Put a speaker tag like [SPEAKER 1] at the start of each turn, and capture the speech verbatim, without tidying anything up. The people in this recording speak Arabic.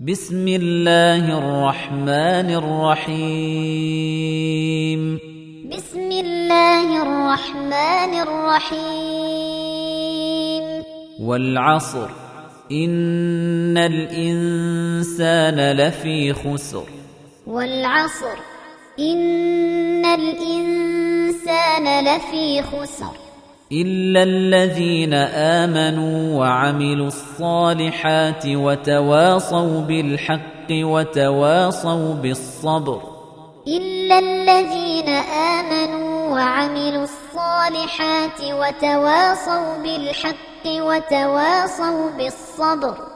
[SPEAKER 1] بسم الله الرحمن الرحيم
[SPEAKER 2] بسم الله الرحمن الرحيم
[SPEAKER 1] والعصر إن الإنسان لفي خسر
[SPEAKER 2] والعصر إن الإنسان لفي خسر
[SPEAKER 1] إلا الذين آمنوا وعملوا الصالحات وتواصوا بالحق وتواصوا بالصبر
[SPEAKER 2] إلا الذين آمنوا وعملوا الصالحات وتواصوا بالحق وتواصوا بالصبر